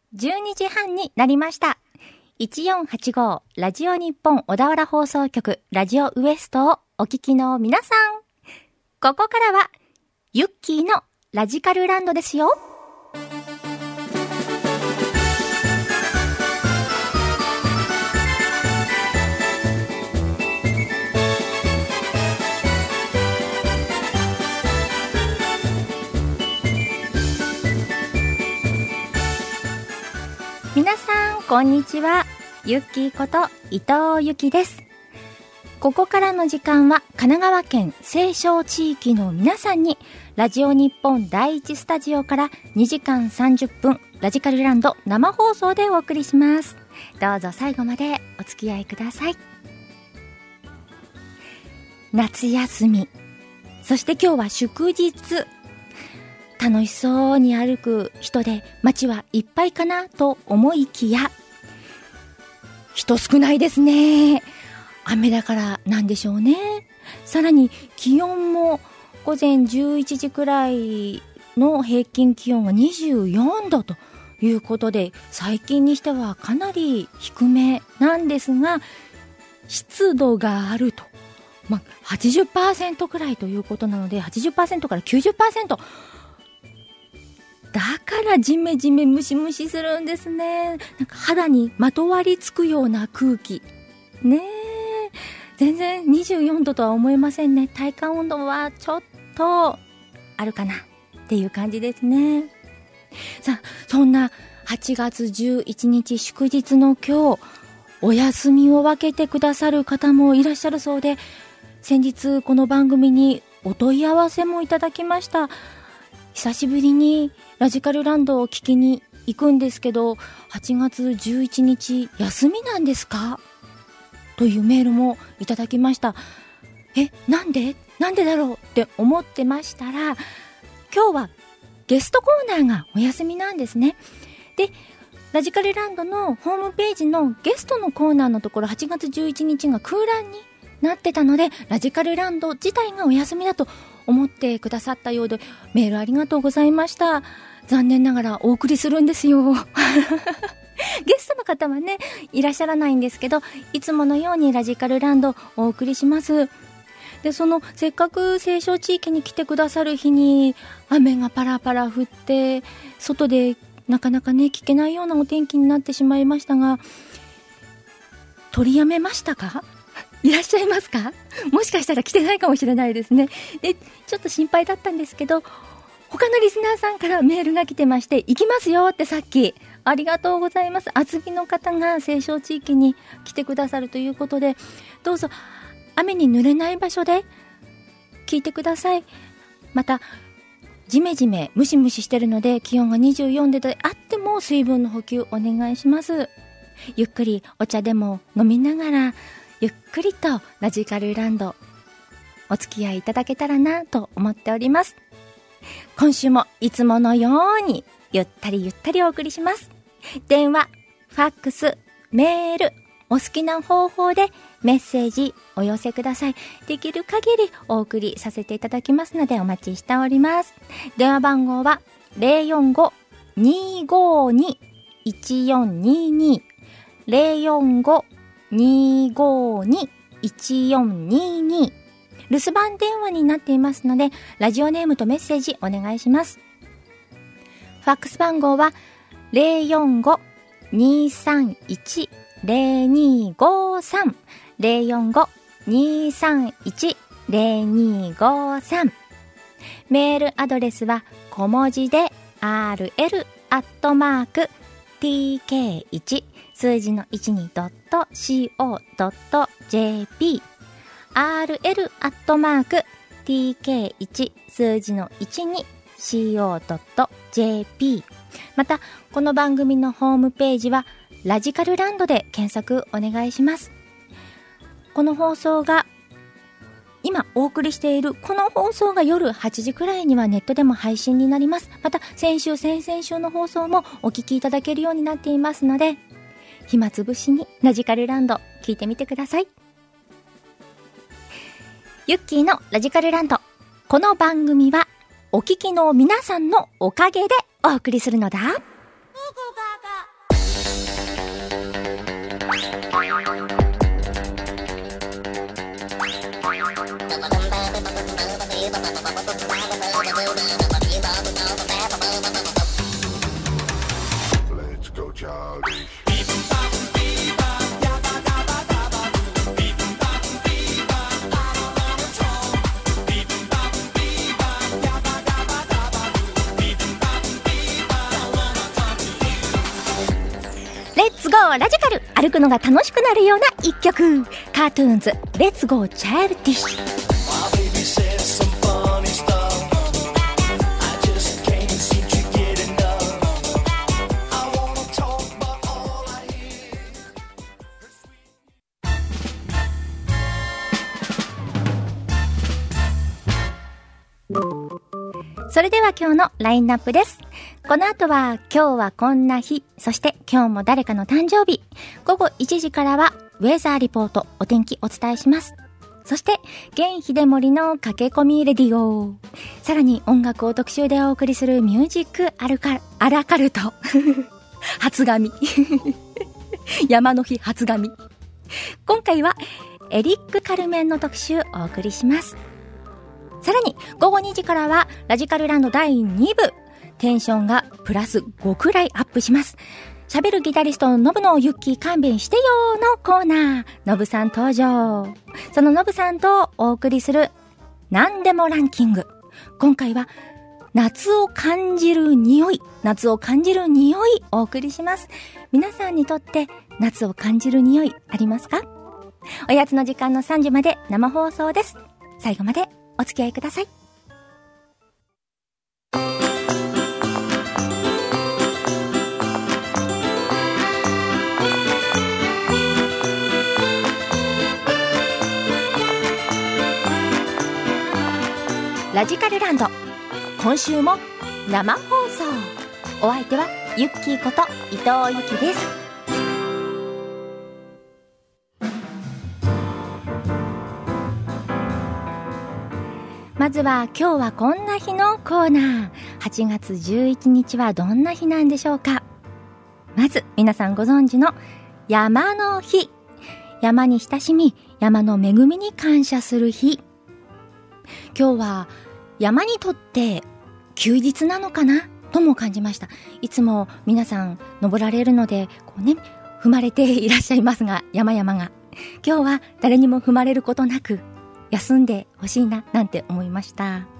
12時半になりました。1485ラジオ日本小田原放送局ラジオウエストをお聞きの皆さん。ここからはユッキーのラジカルランドですよ。皆さんこんにちは。ユッキーこと伊藤由紀です。ここからの時間は神奈川県西湘地域の皆さんにラジオ日本第一スタジオから2時間30分ラジカルランド生放送でお送りします。どうぞ最後までお付き合いください。夏休み、そして今日は祝日、楽しそうに歩く人で街はいっぱいかなと思いきや、人少ないですね。雨だからなんでしょうね。さらに気温も午前11時くらいの平均気温が24度ということで、最近にしてはかなり低めなんですが、湿度があると、80% くらいということなので、80% から 90%、だからジメジメムシムシするんですね。なんか肌にまとわりつくような空気ねえ、全然24度とは思えませんね。体感温度はちょっとあるかなっていう感じですね。さあ、そんな8月11日祝日の今日、お休みを分けてくださる方もいらっしゃるそうで、先日この番組にお問い合わせもいただきました。久しぶりにラジカルランドを聞きに行くんですけど、8月11日休みなんですかというメールもいただきました。なんでだろうって思ってましたら、今日はゲストコーナーがお休みなんですね。で、ラジカルランドのホームページのゲストのコーナーのところ、8月11日が空欄になってたので、ラジカルランド自体がお休みだと思ってくださったようで、メールありがとうございました。残念ながらお送りするんですよ。ゲストの方はね、いらっしゃらないんですけど、いつものようにラジカルランドお送りします。で、せっかく西湘地域に来てくださる日に雨がパラパラ降って、外でなかなかね聞けないようなお天気になってしまいましたが、取りやめましたか？いらっしゃいますか？もしかしたら来てないかもしれないですね。で、ちょっと心配だったんですけど、他のリスナーさんからメールが来てまして、行きますよってさっき、ありがとうございます。厚木の方が西湘地域に来てくださるということで、どうぞ雨に濡れない場所で聞いてください。またジメジメムシムシしてるので、気温が24度であっても水分の補給お願いします。ゆっくりお茶でも飲みながら、ゆっくりとラジカルランドお付き合いいただけたらなと思っております。今週もいつものようにゆったりお送りします。電話、ファックス、メール、お好きな方法でメッセージお寄せください。できる限りお送りさせていただきますのでお待ちしております。電話番号は 045-252-1422 045-252-1422、留守番電話になっていますので、ラジオネームとメッセージお願いします。ファックス番号は 045-231-0253 045-231-0253、メールアドレスは小文字で rl@tk1 数字の 12.co.jp rl@tk1 数字の 12.co.jp、 またこの番組のホームページはラジカルランドで検索お願いします。この放送が今お送りしているこの放送が夜8時くらいにはネットでも配信になります。また先々週の放送もお聞きいただけるようになっていますので、暇つぶしにラジカルランド聞いてみてください。ユッキーのラジカルランド、この番組はお聞きの皆さんのおかげでお送りするのだ。 ツゴーラジカル、歩くのが楽しくなるような一曲、カートゥーンズレッツゴーチャイルディッシュ。それでは今日のラインナップです。この後は今日はこんな日、そして今日も誰かの誕生日。午後1時からはウェザーリポート、お天気お伝えします。そして源秀森の駆け込みレディオ。さらに音楽を特集でお送りするミュージックアラカルト初髪山の日初髪。今回はエリック・カルメンの特集をお送りします。さらに午後2時からはラジカルランド第2部、テンションがプラス5くらいアップします。喋るギタリストのノブのユッキー勘弁してよのコーナー、ノブさん登場。そのノブさんとお送りする何でもランキング。今回は夏を感じる匂いお送りします。皆さんにとって夏を感じる匂いありますか？おやつの時間の3時まで生放送です。最後までお付き合いください。ラジカルランド、今週も生放送。お相手はユッキーこと伊藤由紀です。まずは今日はこんな日のコーナー。8月11日はどんな日なんでしょうか。まず皆さんご存知の山の日。山に親しみ、山の恵みに感謝する日。今日は山にとって休日なのかなとも感じました。いつも皆さん登られるのでこうね、踏まれていらっしゃいますが、山々が今日は誰にも踏まれることなく休んでほしいななんて思いました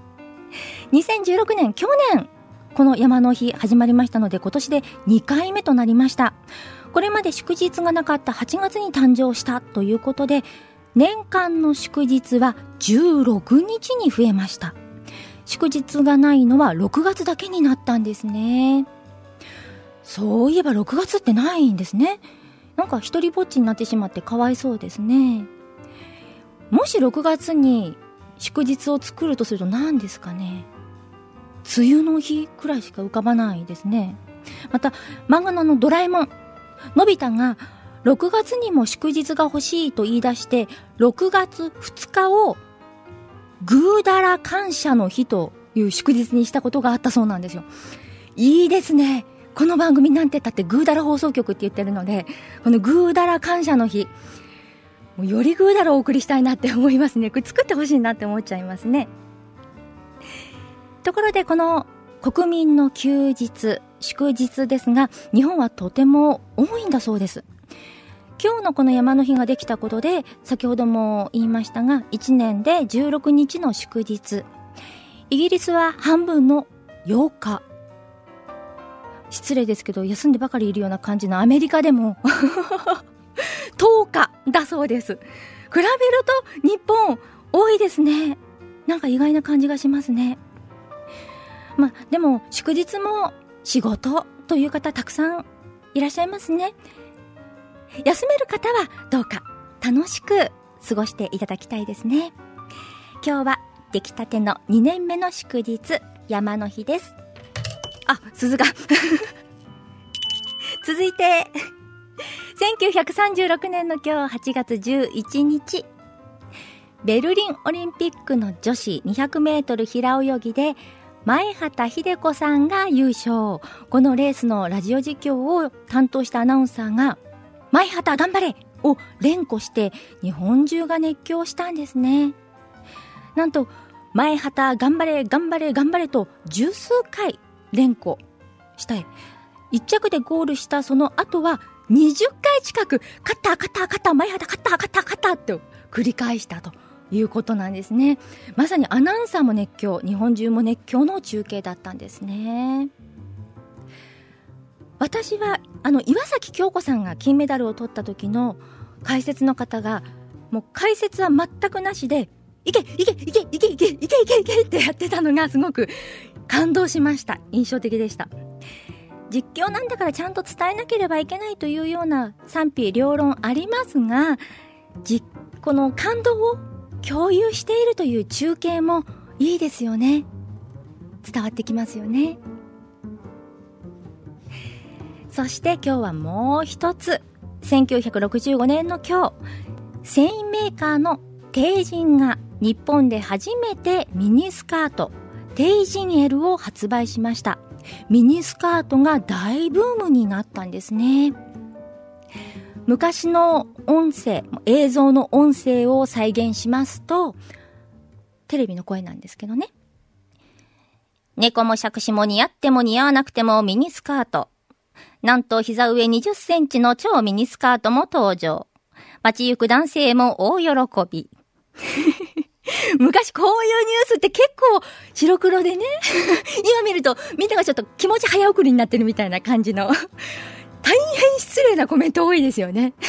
。2016年、去年この山の日始まりましたので、今年で2回目となりました。これまで祝日がなかった8月に誕生したということで、年間の祝日は16日に増えました。祝日がないのは6月だけになったんですね。そういえば6月ってないんですね。なんか一人ぼっちになってしまってかわいそうですね。もし6月に祝日を作るとすると何ですかね。梅雨の日くらいしか浮かばないですね。また漫画のドラえもん、のび太が6月にも祝日が欲しいと言い出して6月2日をぐうだら感謝の日という祝日にしたことがあったそうなんですよ。いいですね。この番組なんて言ったってぐうだら放送局って言ってるので、このぐうだら感謝の日、もうよりぐうだらお送りしたいなって思いますね。これ作ってほしいなって思っちゃいますね。ところでこの国民の休日、祝日ですが、日本はとても多いんだそうです。今日のこの山の日ができたことで、先ほども言いましたが、1年で16日の祝日。イギリスは半分の8日。失礼ですけど、休んでばかりいるような感じのアメリカでも10日だそうです。比べると日本多いですね。なんか意外な感じがしますね。まあでも祝日も仕事という方たくさんいらっしゃいますね。休める方はどうか楽しく過ごしていただきたいですね。今日は出来たての2年目の祝日、山の日です。あ、鈴が続いて1936年の今日8月11日、ベルリンオリンピックの女子200メートル平泳ぎで前畑秀子さんが優勝。このレースのラジオ実況を担当したアナウンサーが前畑頑張れを連呼して日本中が熱狂したんですね。なんと前畑頑張れ頑張れ頑張れと十数回連呼したい。1着でゴールしたその後は20回近く勝った勝った勝った前畑勝った勝った勝ったと繰り返したということなんですね。まさにアナウンサーも熱狂、日本中も熱狂の中継だったんですね。私は岩崎恭子さんが金メダルを取った時の解説の方が、もう解説は全くなしで、いけいけいけいけいけいけいけいけいけってやってたのがすごく感動しました。印象的でした。実況なんだからちゃんと伝えなければいけないというような賛否両論ありますが、この感動を共有しているという中継もいいですよね。伝わってきますよね。そして今日はもう一つ、1965年の今日、繊維メーカーのテイジンが日本で初めてミニスカートテイジン L を発売しました。ミニスカートが大ブームになったんですね。昔の映像の音声を再現しますと、テレビの声なんですけどね。猫も杓子も似合っても似合わなくてもミニスカート。なんと膝上20センチの超ミニスカートも登場。街行く男性も大喜び。昔こういうニュースって結構白黒でね今見るとみんながちょっと気持ち早送りになってるみたいな感じの大変失礼なコメント多いですよね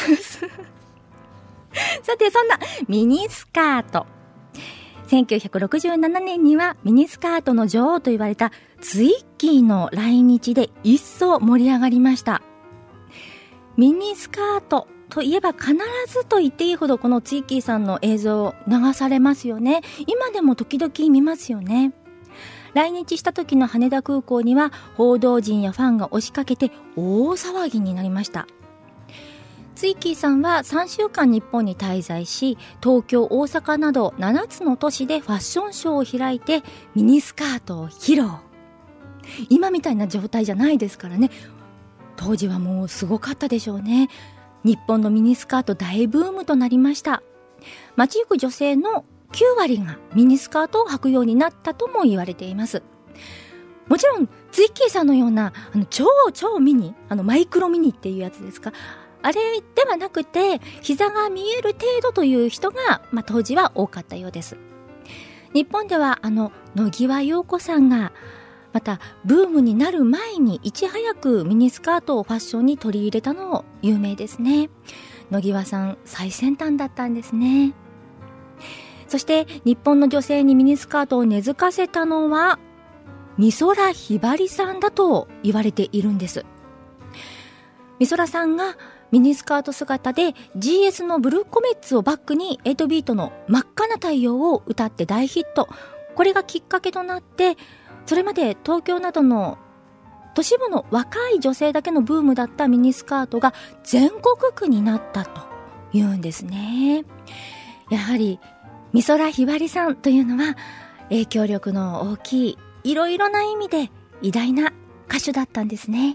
さて、そんなミニスカート、1967年にはミニスカートの女王と言われたツイッキーの来日で一層盛り上がりました。ミニスカートといえば必ずと言っていいほどこのツイッキーさんの映像流されますよね。今でも時々見ますよね。来日した時の羽田空港には報道陣やファンが押しかけて大騒ぎになりました。ツイッキーさんは3週間日本に滞在し、東京、大阪など7つの都市でファッションショーを開いてミニスカートを披露。今みたいな状態じゃないですからね。当時はもうすごかったでしょうね。日本のミニスカート大ブームとなりました。街行く女性の9割がミニスカートを履くようになったとも言われています。もちろんツイッキーさんのような超ミニ、マイクロミニっていうやつですか、あれではなくて膝が見える程度という人が、当時は多かったようです。日本では野際陽子さんがまたブームになる前にいち早くミニスカートをファッションに取り入れたの有名ですね。野際さん最先端だったんですね。そして日本の女性にミニスカートを根付かせたのは美空ひばりさんだと言われているんです。美空さんがミニスカート姿で GS のブルーコメッツをバックに8ビートの真っ赤な太陽を歌って大ヒット。これがきっかけとなって、それまで東京などの都市部の若い女性だけのブームだったミニスカートが全国区になったというんですね。やはり美空ひばりさんというのは影響力の大きい、いろいろな意味で偉大な歌手だったんですね。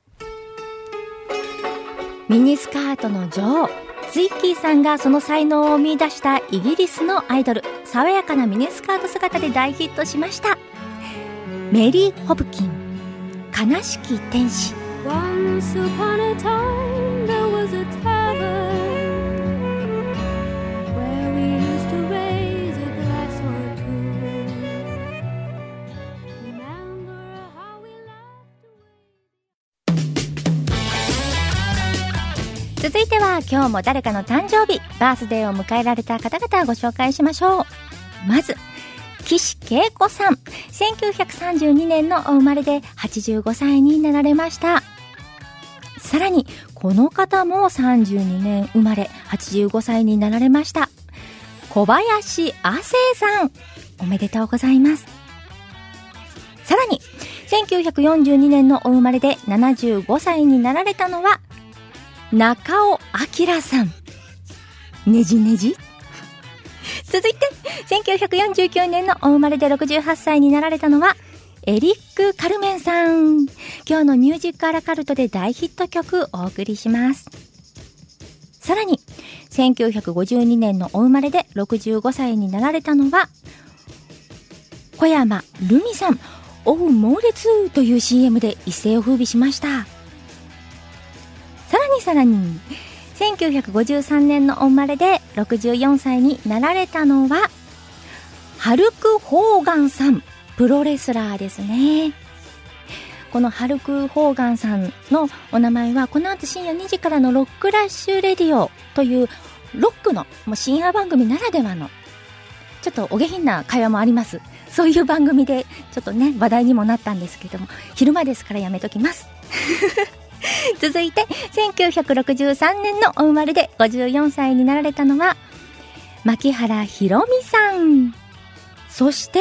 ミニスカートの女王ツイッキーさんがその才能を見出したイギリスのアイドル、爽やかなミニスカート姿で大ヒットしました。メリー・ホプキン、悲しき天使。 Once upon a time there was a tavern where we used to raise a glass or two. Remember how we laughed away. 続いては今日も誰かの誕生日、バースデーを迎えられた方々をご紹介しましょう。まず岸恵子さん、1932年のお生まれで85歳になられました。さらにこの方も32年生まれ85歳になられました。小林亜生さん、おめでとうございます。さらに1942年のお生まれで75歳になられたのは中尾明さん、ねじねじ。続いて1949年のお生まれで68歳になられたのはエリック・カルメンさん。今日のミュージックアラカルトで大ヒット曲お送りします。さらに1952年のお生まれで65歳になられたのは小山ルミさん。おう猛烈という CM で一世を風靡しました。さらに1953年のお生まれで64歳になられたのはハルク・ホーガンさん、プロレスラーですね。 このハルク・ホーガンさんのお名前はこの後深夜2時からのロックラッシュレディオというロックのもう深夜番組ならではのちょっとお下品な会話もあります。そういう番組でちょっとね話題にもなったんですけども、昼間ですからやめときます続いて1963年のお生まれで54歳になられたのは牧原ひろみさん。そして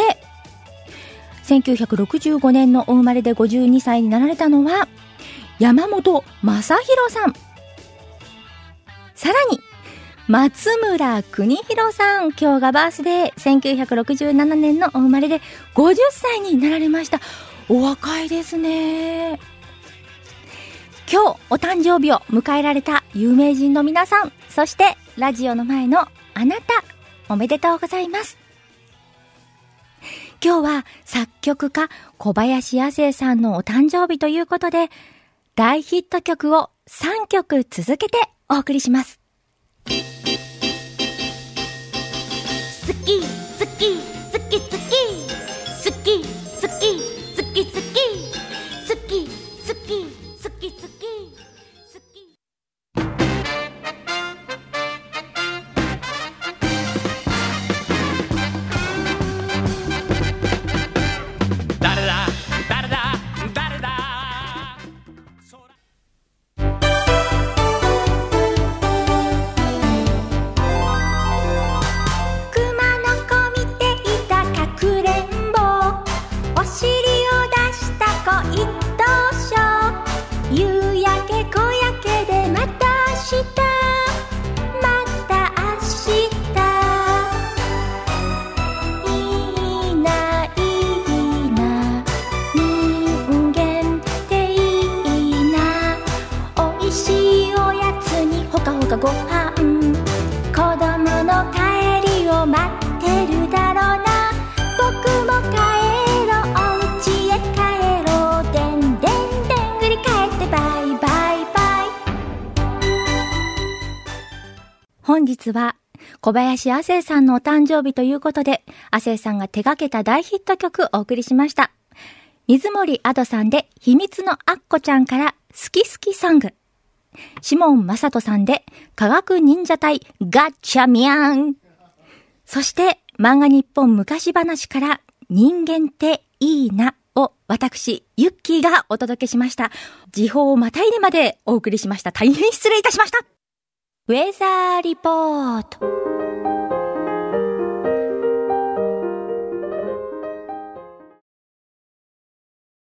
1965年のお生まれで52歳になられたのは山本正弘さん。さらに松村邦弘さん、今日がバースデー。1967年のお生まれで50歳になられました。お若いですね。今日お誕生日を迎えられた有名人の皆さん、そしてラジオの前のあなた、おめでとうございます。今日は作曲家小林亜星さんのお誕生日ということで、大ヒット曲を3曲続けてお送りします。 好き好き好き好き好き好き好き好き好き好き好き好き好き。 誰だ誰だ誰だ。 熊の子見ていたかくれんぼ、お尻を出した子一等賞、夕焼け小焼けでまた明日、また明日、いいないいな、人間っていいな、おいしいおやつにほかほかご飯、子供の帰りを待ってるだろうな、僕も帰ろう、お家へ帰ろう、でんでんでんぐり帰ってバイバイバイ。 本日は小林亜星さんのお誕生日ということで、亜星さんが手掛けた大ヒット曲をお送りしました。水森アドさんで秘密のアッコちゃんから好き好きソング、シモン・マサトさんで科学忍者隊ガッチャミャン、そして漫画日本昔話から人間っていいなを私ユッキーがお届けしました。時報をまたいでまでお送りしました。大変失礼いたしました。ウェザーリポート。